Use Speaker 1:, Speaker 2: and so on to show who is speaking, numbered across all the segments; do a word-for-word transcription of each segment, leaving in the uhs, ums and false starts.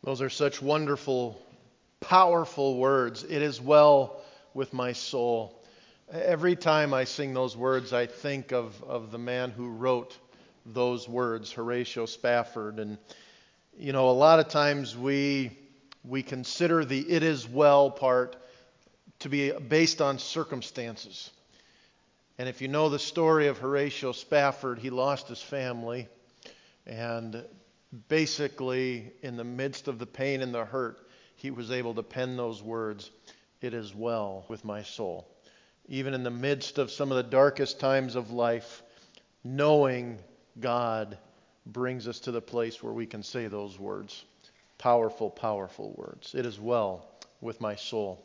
Speaker 1: Those are such wonderful, powerful words. It is well with my soul. Every time I sing those words, I think of, of the man who wrote those words, Horatio Spafford. And, you know, a lot of times we, we consider the "it is well" part to be based on circumstances. And if you know the story of Horatio Spafford, he lost his family. And basically, in the midst of the pain and the hurt, he was able to pen those words, "It is well with my soul." Even in the midst of some of the darkest times of life, knowing God brings us to the place where we can say those words. Powerful, powerful words. It is well with my soul.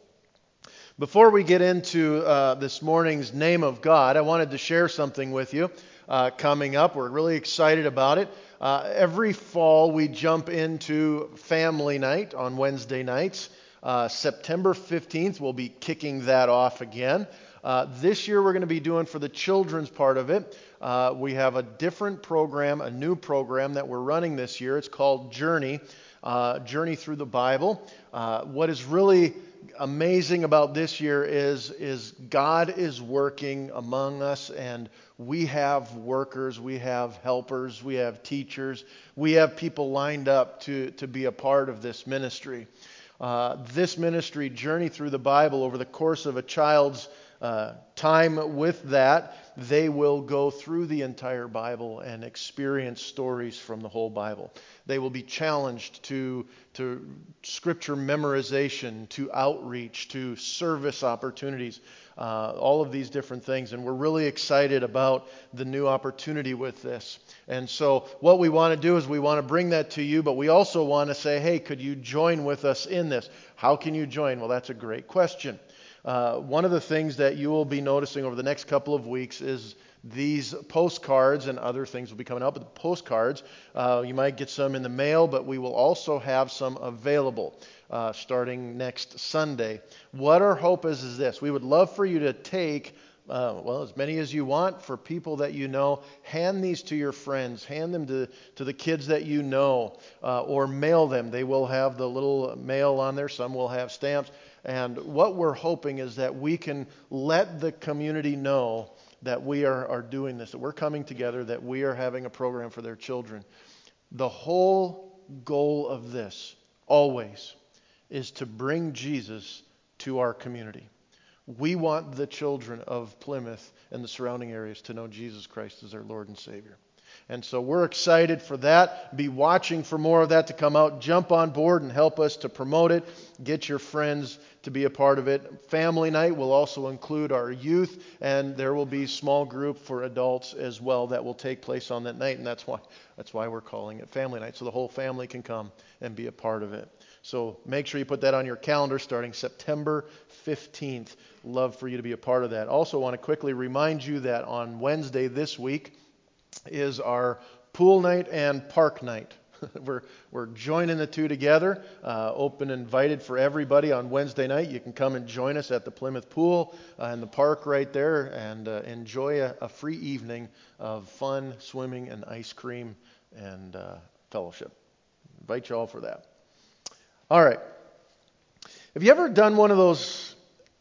Speaker 1: Before we get into uh, this morning's Name of God, I wanted to share something with you uh, coming up. We're really excited about it. Uh, every fall we jump into family night on Wednesday nights. Uh, September fifteenth, we'll be kicking that off again. Uh, this year we're going to be doing for the children's part of it. Uh, we have a different program, a new program that we're running this year. It's called Journey, uh, Journey Through the Bible. Uh, what is really amazing about this year is, is God is working among us, and we have workers, we have helpers, we have teachers, we have people lined up to, to be a part of this ministry. Uh, this ministry, Journey Through the Bible, over the course of a child's uh, time with that, they will go through the entire Bible and experience stories from the whole Bible. They will be challenged to, to scripture memorization, to outreach, to service opportunities, uh, all of these different things. And we're really excited about the new opportunity with this. And so what we want to do is we want to bring that to you, but we also want to say, hey, could you join with us in this? How can you join? Well, that's a great question. Uh, one of the things that you will be noticing over the next couple of weeks is these postcards, and other things will be coming out, but the postcards, uh, you might get some in the mail, but we will also have some available uh, starting next Sunday. What our hope is is this. We would love for you to take Uh, well, as many as you want, for people that you know. Hand these to your friends. Hand them to, to the kids that you know, uh, or mail them. They will have the little mail on there. Some will have stamps. And what we're hoping is that we can let the community know that we are, are doing this, that we're coming together, that we are having a program for their children. The whole goal of this, always, is to bring Jesus to our community. We want the children of Plymouth and the surrounding areas to know Jesus Christ as their Lord and Savior. And so we're excited for that. Be watching for more of that to come out. Jump on board and help us to promote it. Get your friends to be a part of it. Family night will also include our youth, and there will be small group for adults as well that will take place on that night. And that's why that's why we're calling it family night, so the whole family can come and be a part of it. So make sure you put that on your calendar starting September fifteenth. Love for you to be a part of that. Also want to quickly remind you that on Wednesday this week is our pool night and park night. we're we're joining the two together. Uh, open and invited for everybody on Wednesday night. You can come and join us at the Plymouth Pool uh, in the park right there, and uh, enjoy a, a free evening of fun, swimming, and ice cream and uh, fellowship. Invite you all for that. All right. Have you ever done one of those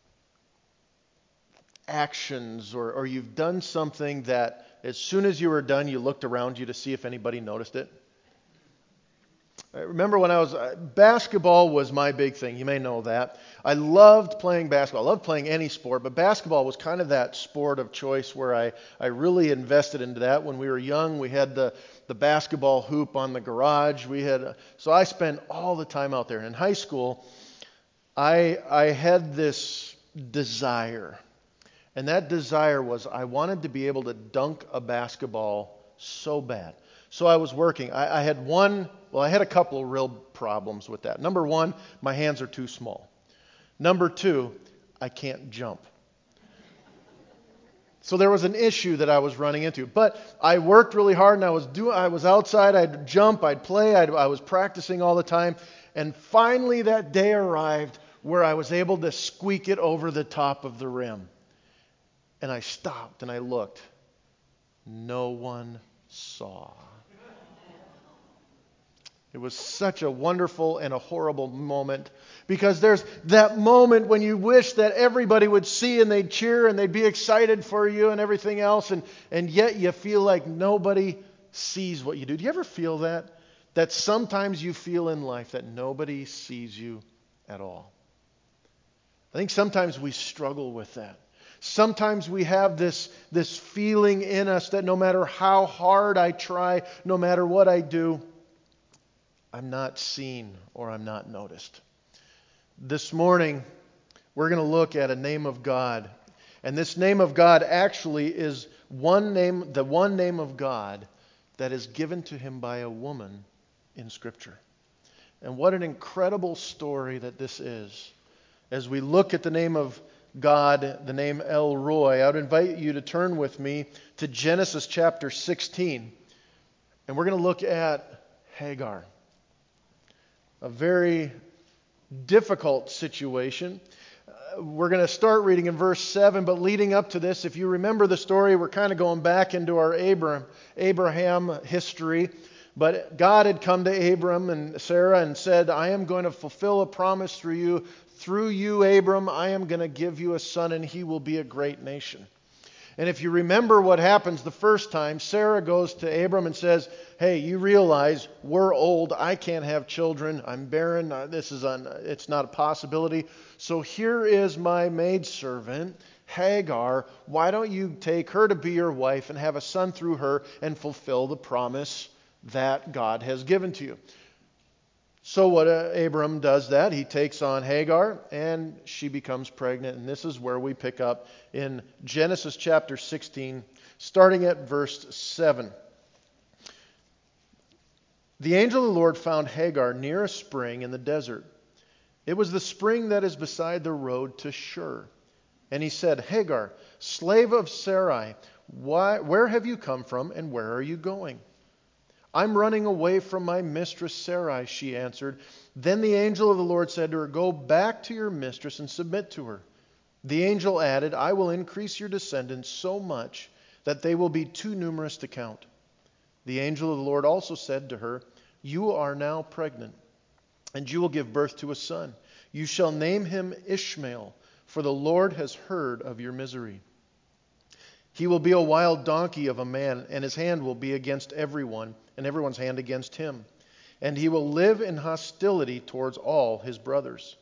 Speaker 1: actions, or, or you've done something that as soon as you were done, you looked around you to see if anybody noticed it? I remember when I was, uh, basketball was my big thing. You may know that. I loved playing basketball. I loved playing any sport, but basketball was kind of that sport of choice where I, I really invested into that. When we were young, we had the, the basketball hoop on the garage. We had, so I spent all the time out there. And in high school, I, I had this desire. And that desire was I wanted to be able to dunk a basketball so bad. So I was working. I, I had one, well, I had a couple of real problems with that. Number one, my hands are too small. Number two, I can't jump. So there was an issue that I was running into. But I worked really hard, and I was doing. I was outside. I'd jump. I'd play. I'd, I was practicing all the time. And finally that day arrived where I was able to squeak it over the top of the rim. And I stopped and I looked. No one saw. It was such a wonderful and a horrible moment, because there's that moment when you wish that everybody would see and they'd cheer and they'd be excited for you and everything else, and, and yet you feel like nobody sees what you do. Do you ever feel that? That sometimes you feel in life that nobody sees you at all. I think sometimes we struggle with that. Sometimes we have this, this feeling in us that no matter how hard I try, no matter what I do, I'm not seen or I'm not noticed. This morning, we're going to look at a name of God. And this name of God actually is one name, the one name of God that is given to him by a woman in Scripture. And what an incredible story that this is. As we look at the name of God, the name El Roi, I would invite you to turn with me to Genesis chapter sixteen. And we're going to look at Hagar. A very difficult situation. Uh, we're going to start reading in verse seven, but leading up to this, if you remember the story, we're kind of going back into our Abraham, Abraham history. But God had come to Abram and Sarah and said, I am going to fulfill a promise through you. Through you, Abram, I am going to give you a son, and he will be a great nation. And if you remember what happens the first time, Sarah goes to Abram and says, hey, you realize we're old. I can't have children. I'm barren. This is un- it's not a possibility. So here is my maidservant, Hagar. Why don't you take her to be your wife and have a son through her and fulfill the promise that God has given to you? So what uh, Abram does that. He takes on Hagar and she becomes pregnant. And this is where we pick up in Genesis chapter sixteen, starting at verse seven. The angel of the Lord found Hagar near a spring in the desert. It was the spring that is beside the road to Shur. And he said, Hagar, slave of Sarai, why, where have you come from and where are you going? I'm running away from my mistress Sarai, she answered. Then the angel of the Lord said to her, go back to your mistress and submit to her. The angel added, I will increase your descendants so much that they will be too numerous to count. The angel of the Lord also said to her, you are now pregnant, and you will give birth to a son. You shall name him Ishmael, for the Lord has heard of your misery. He will be a wild donkey of a man, and his hand will be against everyone, and everyone's hand against him. And he will live in hostility towards all his brothers.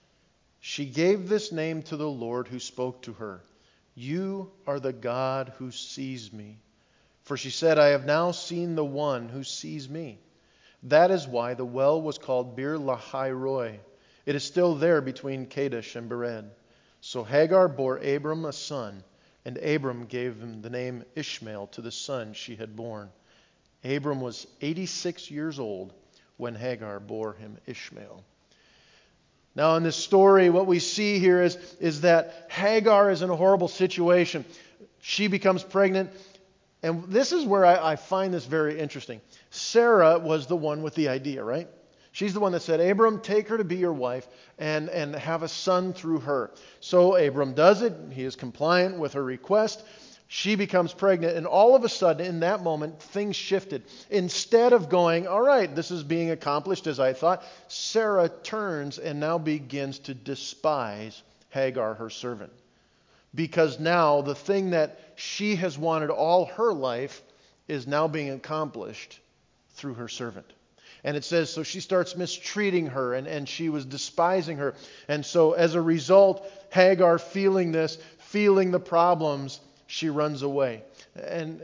Speaker 1: She gave this name to the Lord who spoke to her. You are the God who sees me. For she said, I have now seen the one who sees me. That is why the well was called Bir Lahai Roi. It is still there between Kadesh and Bered. So Hagar bore Abram a son, and Abram gave him the name Ishmael to the son she had born. Abram was eighty-six years old when Hagar bore him Ishmael. Now in this story, what we see here is, is that Hagar is in a horrible situation. She becomes pregnant. And this is where I, I find this very interesting. Sarah was the one with the idea, right? She's the one that said, Abram, take her to be your wife and, and have a son through her. So Abram does it. He is compliant with her request. She becomes pregnant. And all of a sudden, in that moment, things shifted. Instead of going, all right, this is being accomplished as I thought, Sarah turns and now begins to despise Hagar, her servant. Because now the thing that she has wanted all her life is now being accomplished through her servant. And it says, so she starts mistreating her, and, and she was despising her. And so as a result, Hagar, feeling this, feeling the problems, she runs away. And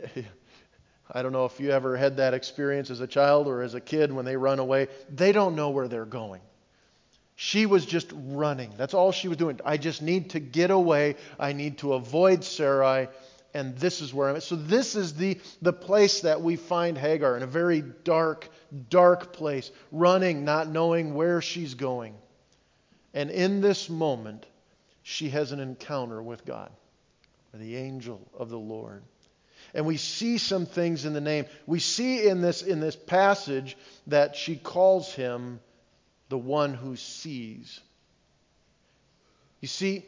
Speaker 1: I don't know if you ever had that experience as a child or as a kid when they run away. They don't know where they're going. She was just running. That's all she was doing. I just need to get away. I need to avoid Sarai. And this is where I'm at. So this is the, the place that we find Hagar, in a very dark, dark place, running, not knowing where she's going. And in this moment, she has an encounter with God, the angel of the Lord. And we see some things in the name. We see in this, in this passage that she calls him the one who sees. You see,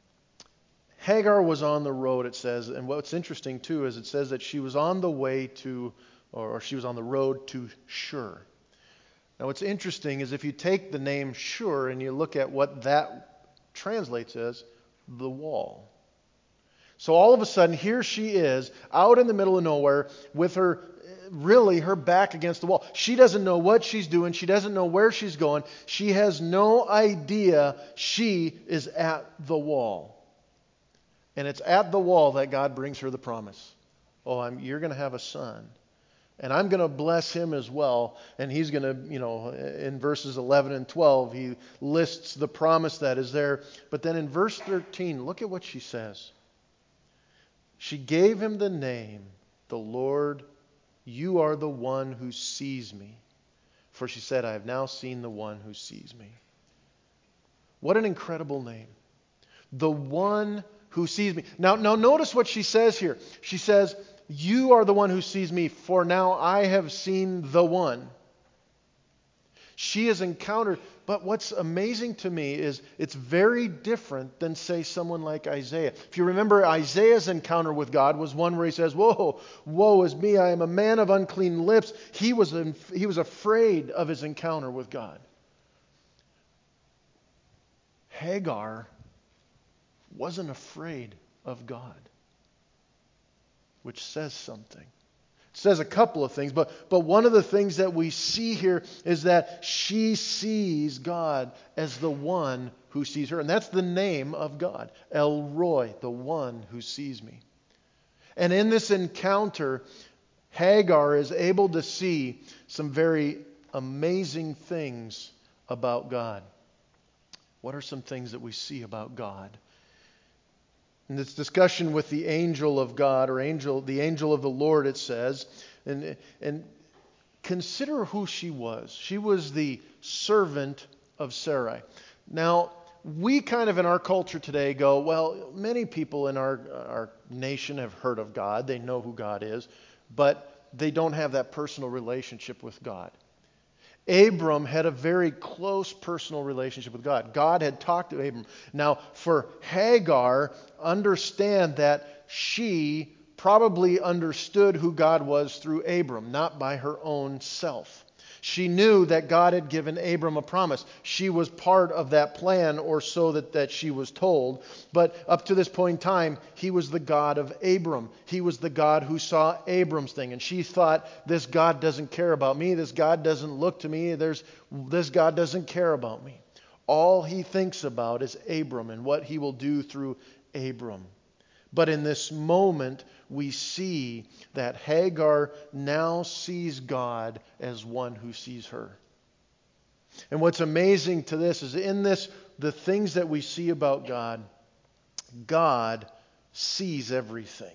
Speaker 1: Hagar was on the road, it says, and what's interesting too is it says that she was on the way to, or she was on the road to Shur. Now what's interesting is if you take the name Shur and you look at what that translates as, the wall. So all of a sudden, here she is, out in the middle of nowhere, with her, really, her back against the wall. She doesn't know what she's doing. She doesn't know where she's going. She has no idea she is at the wall. And it's at the wall that God brings her the promise. Oh, I'm, you're going to have a son. And I'm going to bless him as well. And he's going to, you know, in verses eleven and twelve, he lists the promise that is there. But then in verse thirteen, look at what she says. She gave him the name, the Lord, you are the one who sees me. For she said, I have now seen the one who sees me. What an incredible name. The one who sees me. Now, now notice what she says here. She says, you are the one who sees me, for now I have seen the one. She has encountered, but what's amazing to me is it's very different than, say, someone like Isaiah. If you remember, Isaiah's encounter with God was one where he says, whoa, woe is me, I am a man of unclean lips. He was, in, he was afraid of his encounter with God. Hagar wasn't afraid of God, which says something. It says a couple of things, but, but one of the things that we see here is that she sees God as the one who sees her. And that's the name of God, El Roi, the one who sees me. And in this encounter, Hagar is able to see some very amazing things about God. What are some things that we see about God? In this discussion with the angel of God, or angel, the angel of the Lord, it says, and, and consider who she was. She was the servant of Sarai. Now, we kind of in our culture today go, well, many people in our, our nation have heard of God. They know who God is, but they don't have that personal relationship with God. Abram had a very close personal relationship with God. God had talked to Abram. Now, for Hagar, understand that she probably understood who God was through Abram, not by her own self. She knew that God had given Abram a promise. She was part of that plan, or so that, that she was told. But up to this point in time, he was the God of Abram. He was the God who saw Abram's thing. And she thought, this God doesn't care about me. This God doesn't look to me. There's, this God doesn't care about me. All he thinks about is Abram and what he will do through Abram. But in this moment, we see that Hagar now sees God as one who sees her. And what's amazing to this is in this, the things that we see about God, God sees everything.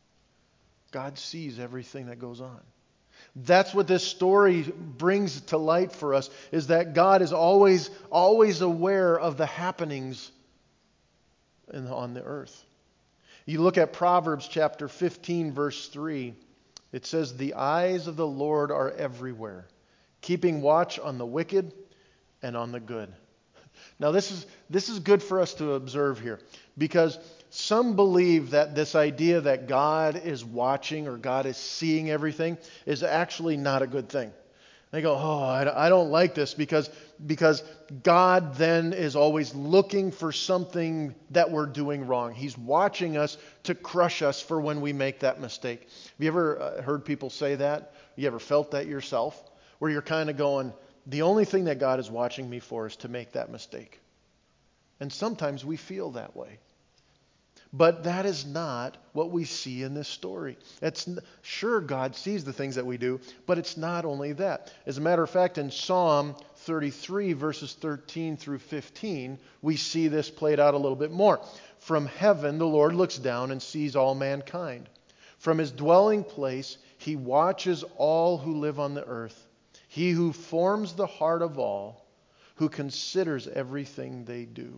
Speaker 1: God sees everything that goes on. That's what this story brings to light for us, is that God is always, always aware of the happenings in, on the earth. You look at Proverbs chapter fifteen, verse three. It says, the eyes of the Lord are everywhere, keeping watch on the wicked and on the good. Now this is this is good for us to observe here, because some believe that this idea that God is watching or God is seeing everything is actually not a good thing. They go, oh, I don't like this because, because God then is always looking for something that we're doing wrong. He's watching us to crush us for when we make that mistake. Have you ever heard people say that? You ever felt that yourself? Where you're kind of going, the only thing that God is watching me for is to make that mistake. And sometimes we feel that way. But that is not what we see in this story. It's sure, God sees the things that we do, but it's not only that. As a matter of fact, in Psalm thirty-three, verses thirteen through fifteen, we see this played out a little bit more. From heaven, the Lord looks down and sees all mankind. From his dwelling place, he watches all who live on the earth. He who forms the heart of all, who considers everything they do.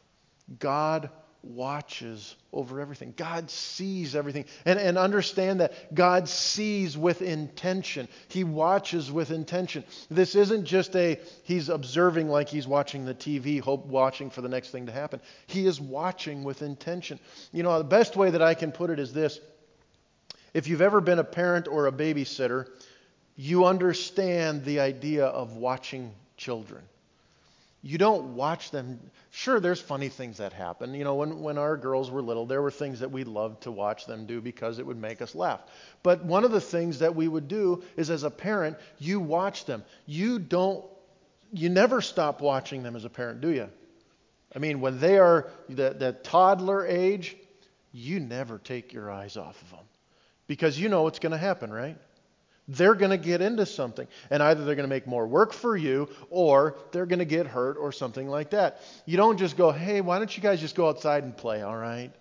Speaker 1: God watches over everything. God sees everything. And, and understand that God sees with intention. He watches with intention. This isn't just a, he's observing like he's watching the T V, hope watching for the next thing to happen. He is watching with intention. You know, the best way that I can put it is this. If you've ever been a parent or a babysitter, you understand the idea of watching children. You don't watch them. Sure, there's funny things that happen. You know, when, when our girls were little, there were things that we loved to watch them do because it would make us laugh. But one of the things that we would do is, as a parent, you watch them. You don't, you never stop watching them as a parent, do you? I mean, when they are the, the toddler age, you never take your eyes off of them because you know what's going to happen, right? They're going to get into something, and either they're going to make more work for you or they're going to get hurt or something like that. You don't just go, hey, why don't you guys just go outside and play, all right?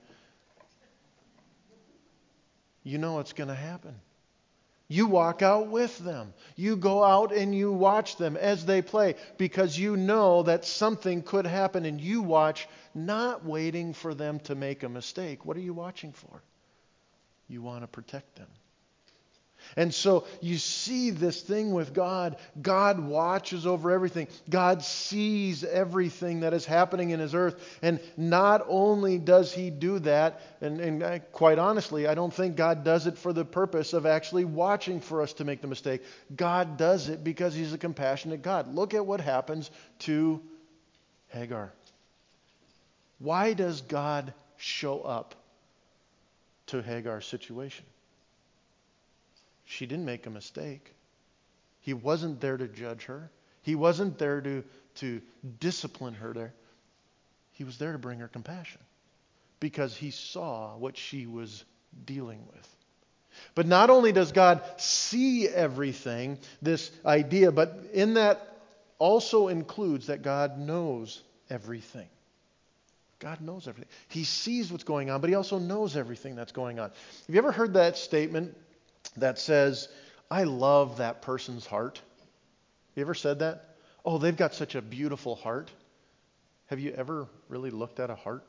Speaker 1: You know what's going to happen. You walk out with them. You go out and you watch them as they play because you know that something could happen, and you watch not waiting for them to make a mistake. What are you watching for? You want to protect them. And so you see this thing with God. God watches over everything. God sees everything that is happening in His earth. And not only does He do that, and, and I, quite honestly, I don't think God does it for the purpose of actually watching for us to make the mistake. God does it because He's a compassionate God. Look at what happens to Hagar. Why does God show up to Hagar's situation? She didn't make a mistake. He wasn't there to judge her. He wasn't there to, to discipline her there. He was there to bring her compassion because He saw what she was dealing with. But not only does God see everything, this idea, but in that also includes that God knows everything. God knows everything. He sees what's going on, but He also knows everything that's going on. Have you ever heard that statement that says, I love that person's heart? You ever said that? Oh, they've got such a beautiful heart. Have you ever really looked at a heart?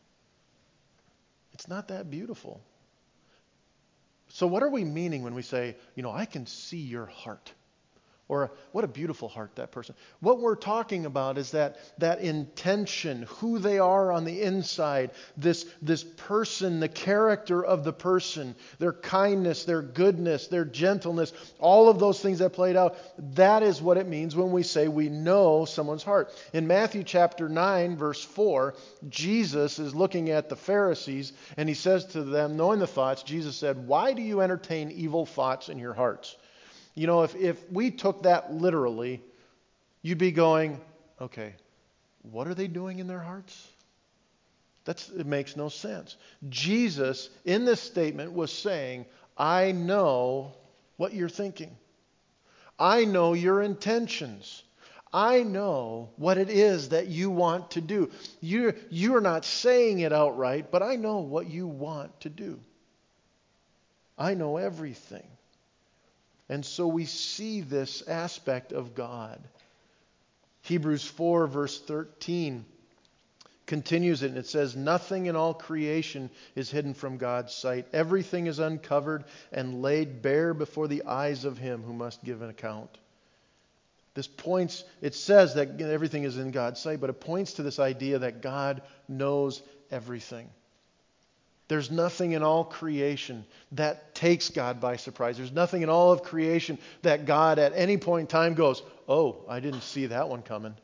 Speaker 1: It's not that beautiful. So what are we meaning when we say, you know, I can see your heart? Or what a beautiful heart that person. What we're talking about is that that intention, who they are on the inside, this, this person, the character of the person, their kindness, their goodness, their gentleness, all of those things that played out, that is what it means when we say we know someone's heart. In Matthew chapter nine, verse four, Jesus is looking at the Pharisees and He says to them, knowing the thoughts, Jesus said, why do you entertain evil thoughts in your hearts? You know, if, if we took that literally, you'd be going, okay, what are they doing in their hearts? That's, it makes no sense. Jesus, in this statement, was saying, I know what you're thinking. I know your intentions. I know what it is that you want to do. You're, you're not saying it outright, but I know what you want to do. I know everything. And so we see this aspect of God. Hebrews four verse thirteen continues it, and it says, nothing in all creation is hidden from God's sight. Everything is uncovered and laid bare before the eyes of Him who must give an account. This points, it says that everything is in God's sight, but it points to this idea that God knows everything. There's nothing in all creation that takes God by surprise. There's nothing in all of creation that God at any point in time goes, oh, I didn't see that one coming.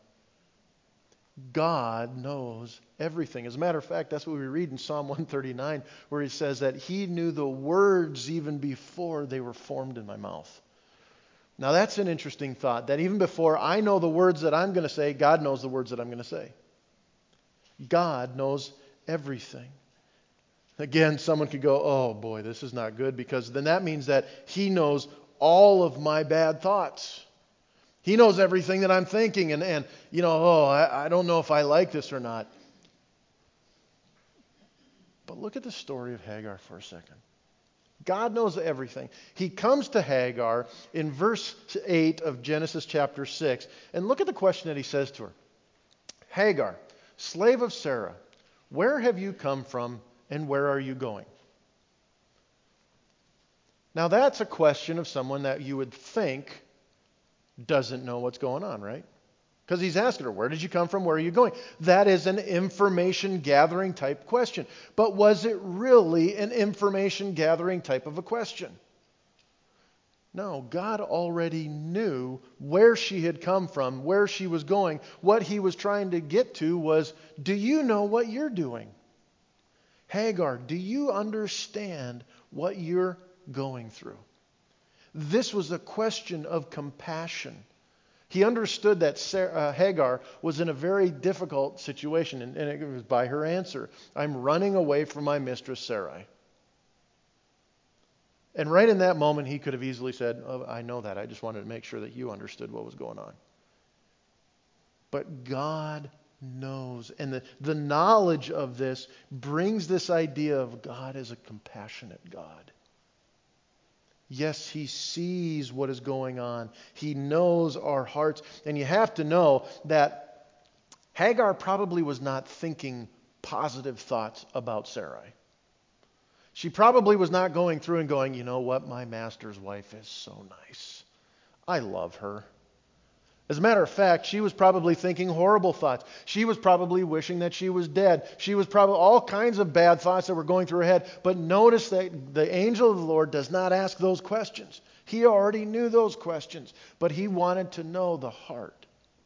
Speaker 1: God knows everything. As a matter of fact, that's what we read in Psalm one thirty-nine, where He says that He knew the words even before they were formed in my mouth. Now that's an interesting thought, that even before I know the words that I'm going to say, God knows the words that I'm going to say. God knows everything. Again, someone could go, oh boy, this is not good, because then that means that He knows all of my bad thoughts. He knows everything that I'm thinking, and, and you know, oh, I, I don't know if I like this or not. But look at the story of Hagar for a second. God knows everything. He comes to Hagar in verse eight of Genesis chapter six, and look at the question that He says to her. Hagar, slave of Sarah, where have you come from? And where are you going? Now that's a question of someone that you would think doesn't know what's going on, right? Because he's asking her, where did you come from? Where are you going? That is an information gathering type question. But was it really an information gathering type of a question? No, God already knew where she had come from, where she was going. What he was trying to get to was, do you know what you're doing? Hagar, do you understand what you're going through? This was a question of compassion. He understood that Sarah, uh, Hagar was in a very difficult situation, and, and it was by her answer. I'm running away from my mistress Sarai. And right in that moment, he could have easily said, oh, I know that. I just wanted to make sure that you understood what was going on. But God knows. And the, the knowledge of this brings this idea of God as a compassionate God. Yes, he sees what is going on. He knows our hearts. And you have to know that Hagar probably was not thinking positive thoughts about Sarai. She probably was not going through and going, you know what, my master's wife is so nice. I love her. As a matter of fact, she was probably thinking horrible thoughts. She was probably wishing that she was dead. She was probably all kinds of bad thoughts that were going through her head. But notice that the angel of the Lord does not ask those questions. He already knew those questions, but he wanted to know the heart.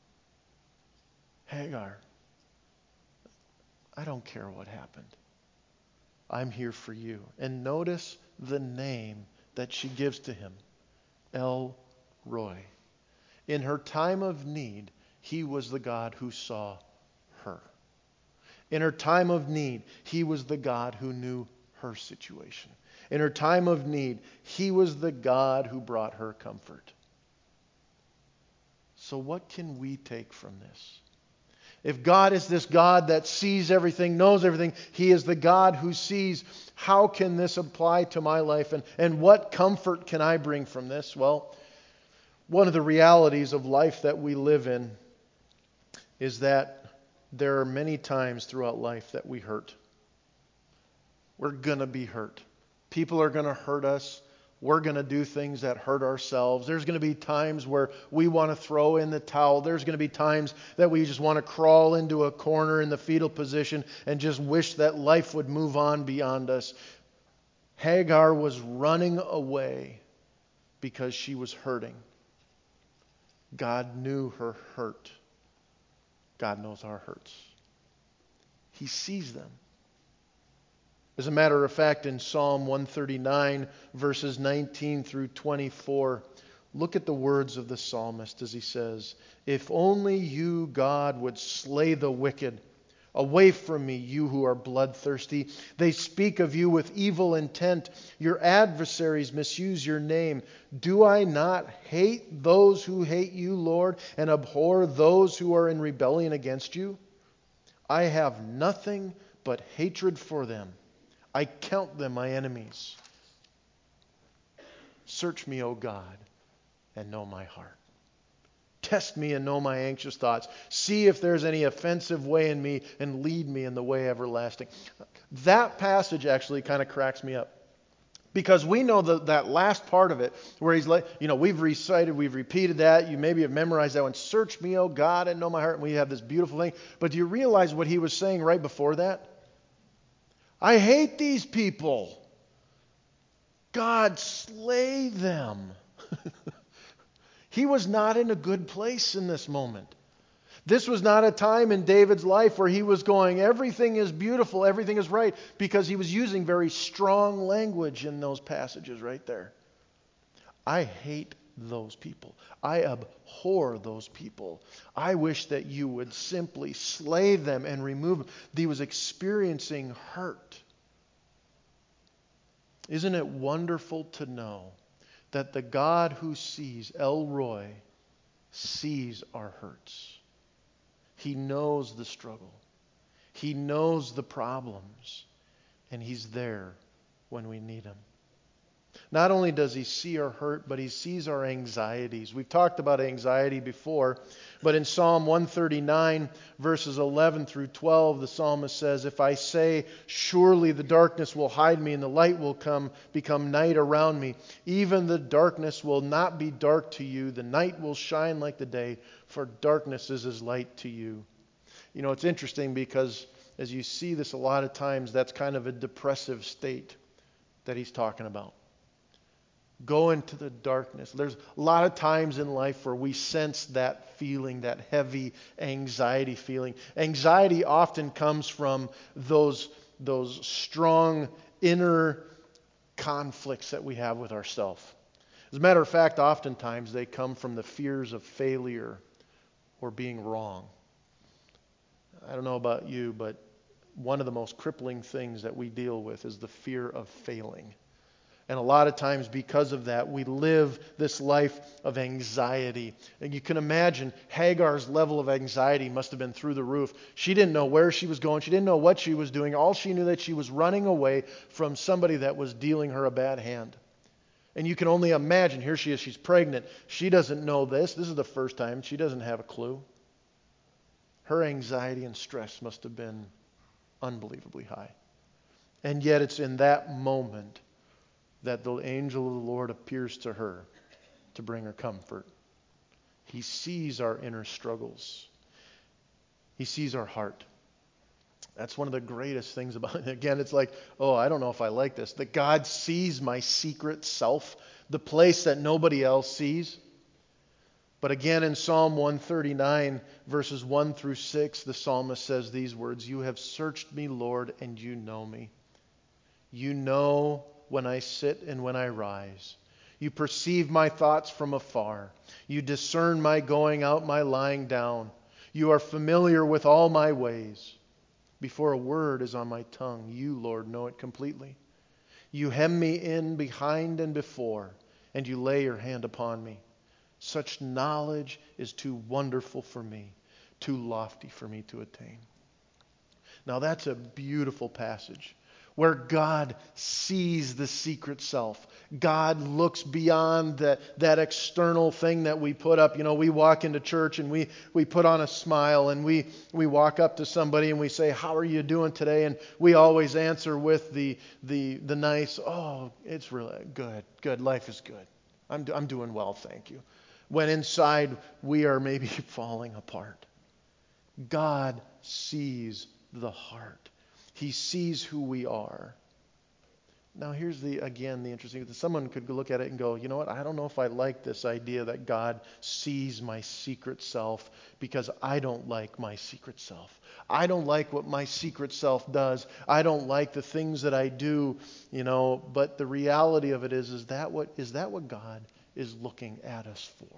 Speaker 1: Hagar, I don't care what happened. I'm here for you. And notice the name that she gives to him, El Roi. In her time of need, he was the God who saw her. In her time of need, he was the God who knew her situation. In her time of need, he was the God who brought her comfort. So what can we take from this? If God is this God that sees everything, knows everything, he is the God who sees, how can this apply to my life? And, and what comfort can I bring from this? Well, one of the realities of life that we live in is that there are many times throughout life that we hurt. We're going to be hurt. People are going to hurt us. We're going to do things that hurt ourselves. There's going to be times where we want to throw in the towel. There's going to be times that we just want to crawl into a corner in the fetal position and just wish that life would move on beyond us. Hagar was running away because she was hurting. God knew her hurt. God knows our hurts. He sees them. As a matter of fact, in Psalm one thirty-nine, verses nineteen through twenty-four, look at the words of the psalmist as he says, if only you, God, would slay the wicked. Away from me, you who are bloodthirsty. They speak of you with evil intent. Your adversaries misuse your name. Do I not hate those who hate you, Lord, and abhor those who are in rebellion against you? I have nothing but hatred for them. I count them my enemies. Search me, O God, and know my heart. Test me and know my anxious thoughts. See if there's any offensive way in me and lead me in the way everlasting. That passage actually kind of cracks me up. Because we know the, that last part of it where he's like, you know, we've recited, we've repeated that. You maybe have memorized that one. Search me, O God, and know my heart. And we have this beautiful thing. But do you realize what he was saying right before that? I hate these people. God, slay them. He was not in a good place in this moment. This was not a time in David's life where he was going, everything is beautiful, everything is right, because he was using very strong language in those passages right there. I hate those people. I abhor those people. I wish that you would simply slay them and remove them. He was experiencing hurt. Isn't it wonderful to know that the God who sees, El Roi, sees our hurts? He knows the struggle. He knows the problems. And He's there when we need Him. Not only does He see our hurt, but He sees our anxieties. We've talked about anxiety before, but in Psalm one thirty-nine, verses eleven through twelve, the psalmist says, if I say, surely the darkness will hide me and the light will come become night around me, even the darkness will not be dark to you. The night will shine like the day, for darkness is as light to you. You know, it's interesting because as you see this a lot of times, that's kind of a depressive state that he's talking about. Go into the darkness. There's a lot of times in life where we sense that feeling, that heavy anxiety feeling. Anxiety often comes from those, those strong inner conflicts that we have with ourselves. As a matter of fact, oftentimes they come from the fears of failure or being wrong. I don't know about you, but one of the most crippling things that we deal with is the fear of failing. And a lot of times because of that, we live this life of anxiety. And you can imagine Hagar's level of anxiety must have been through the roof. She didn't know where she was going. She didn't know what she was doing. All she knew that she was running away from somebody that was dealing her a bad hand. And you can only imagine, here she is, she's pregnant. She doesn't know this. This is the first time. She doesn't have a clue. Her anxiety and stress must have been unbelievably high. And yet it's in that moment that the angel of the Lord appears to her to bring her comfort. He sees our inner struggles. He sees our heart. That's one of the greatest things about it. Again, it's like, oh, I don't know if I like this. That God sees my secret self, the place that nobody else sees. But again, in Psalm one thirty-nine, verses one through six, the psalmist says these words, "You have searched me, Lord, and you know me. You know when I sit and when I rise. You perceive my thoughts from afar. You discern my going out, my lying down. You are familiar with all my ways. Before a word is on my tongue, you, Lord, know it completely. You hem me in behind and before, and you lay your hand upon me. Such knowledge is too wonderful for me, too lofty for me to attain." Now that's a beautiful passage where God sees the secret self. God looks beyond that, that external thing that we put up. You know, we walk into church and we, we put on a smile and we, we walk up to somebody and we say, "How are you doing today?" And we always answer with the, the, the nice, "Oh, it's really good, good, life is good. I'm, I'm doing well, thank you." When inside we are maybe falling apart. God sees the heart. He sees who we are. Now here's the, again, the interesting thing. Someone could look at it and go, you know what, I don't know if I like this idea that God sees my secret self because I don't like my secret self. I don't like what my secret self does. I don't like the things that I do, you know, but the reality of it is, is that what, is that what God is looking at us for?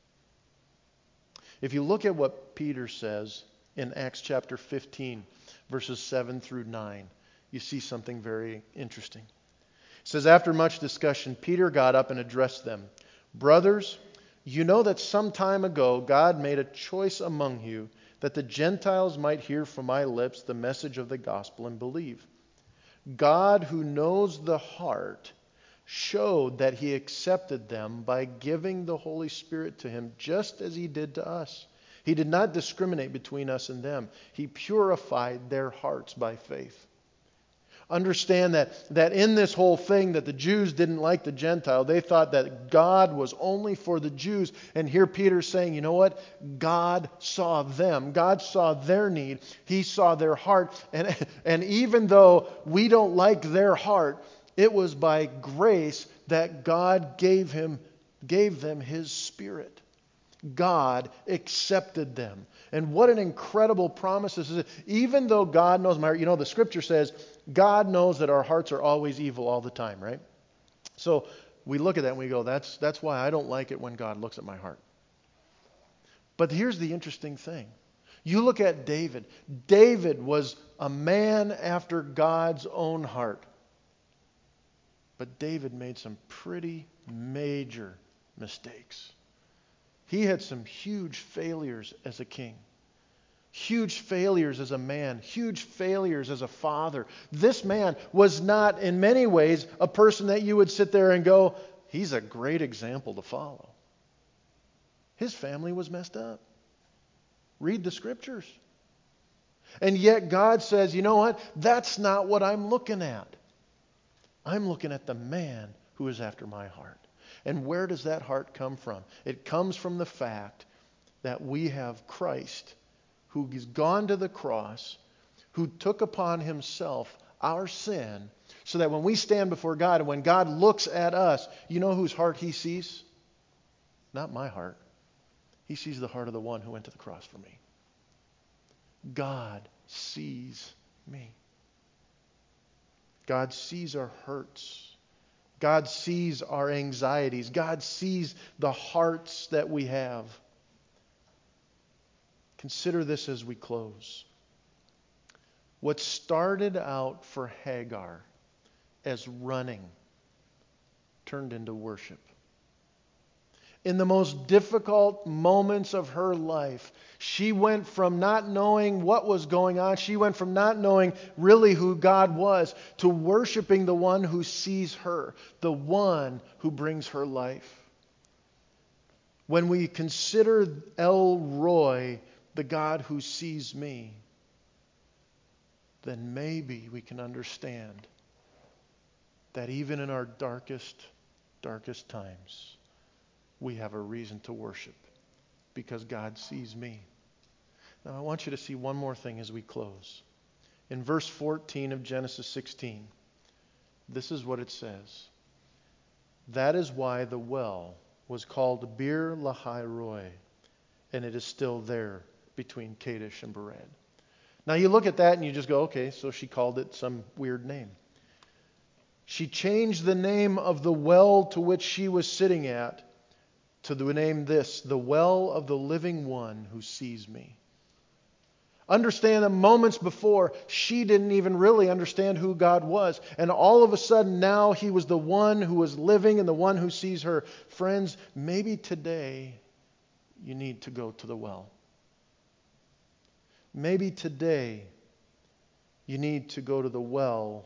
Speaker 1: If you look at what Peter says in Acts chapter fifteen, verses seven through nine, you see something very interesting. It says, "After much discussion, Peter got up and addressed them. 'Brothers, you know that some time ago God made a choice among you that the Gentiles might hear from my lips the message of the gospel and believe. God, who knows the heart, showed that he accepted them by giving the Holy Spirit to him, just as he did to us. He did not discriminate between us and them. He purified their hearts by faith.'" Understand that, that in this whole thing that the Jews didn't like the Gentile. They thought that God was only for the Jews. And here Peter's saying, you know what? God saw them. God saw their need. He saw their heart. And, and even though we don't like their heart, it was by grace that God gave him, gave them his Spirit. God accepted them. And what an incredible promise this is. Even though God knows my heart, you know, the scripture says God knows that our hearts are always evil all the time, right? So we look at that and we go, that's, that's why I don't like it when God looks at my heart. But here's the interesting thing. You look at David. David was a man after God's own heart. But David made some pretty major mistakes. He had some huge failures as a king. Huge failures as a man. Huge failures as a father. This man was not, in many ways, a person that you would sit there and go, he's a great example to follow. His family was messed up. Read the scriptures. And yet God says, you know what? That's not what I'm looking at. I'm looking at the man who is after my heart. And where does that heart come from? It comes from the fact that we have Christ who has gone to the cross, who took upon himself our sin So that when we stand before God and when God looks at us, you know whose heart He sees? Not my heart. He sees the heart of the one who went to the cross for me. God sees me. God sees our hurts. God sees our anxieties. God sees the hearts that we have. Consider this as we close. What started out for Hagar as running turned into worship. In the most difficult moments of her life, she went from not knowing what was going on, she went from not knowing really who God was, to worshiping the one who sees her, the one who brings her life. When we consider El Roi, the God who sees me, then maybe we can understand that even in our darkest, darkest times, we have a reason to worship because God sees me. Now I want you to see one more thing as we close. In verse fourteen of Genesis sixteen, this is what it says. That is why the well was called Bir Lahai Roi, and it is still there between Kadesh and Bered. Now you look at that and you just go, okay, so she called it some weird name. She changed the name of the well to which she was sitting at to the name this, the well of the living one who sees me. Understand that moments before, she didn't even really understand who God was. And all of a sudden now He was the one who was living and the one who sees her. Friends, maybe today you need to go to the well. Maybe today you need to go to the well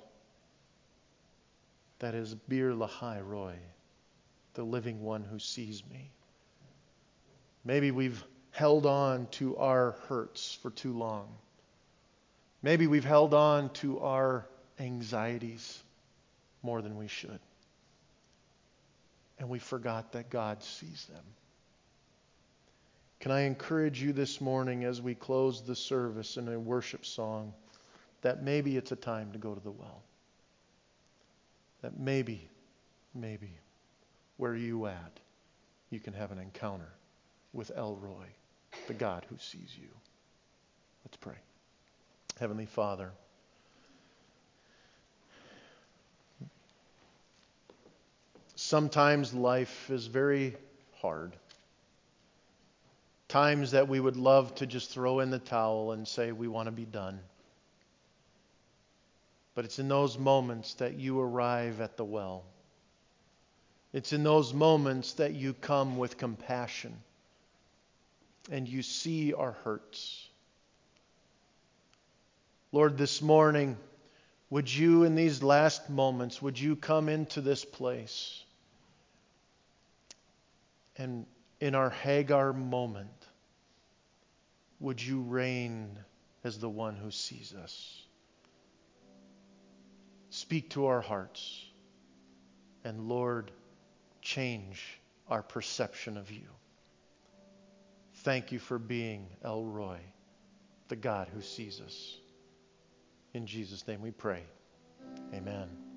Speaker 1: that is Bir Lahai Roi, the living one who sees me. Maybe we've held on to our hurts for too long. Maybe we've held on to our anxieties more than we should. And we forgot that God sees them. Can I encourage you this morning as we close the service in a worship song that maybe it's a time to go to the well. That maybe, maybe, where you at, you can have an encounter with El Roi, the God who sees you. Let's pray. Heavenly Father, sometimes life is very hard. Times that we would love to just throw in the towel and say we want to be done. But it's in those moments that you arrive at the well. It's in those moments that you come with compassion and you see our hurts. Lord, this morning, would you in these last moments, would you come into this place and in our Hagar moment, would you reign as the one who sees us? Speak to our hearts. And Lord, change our perception of you. Thank you for being El Roi, the God who sees us. In Jesus' name we pray. Amen.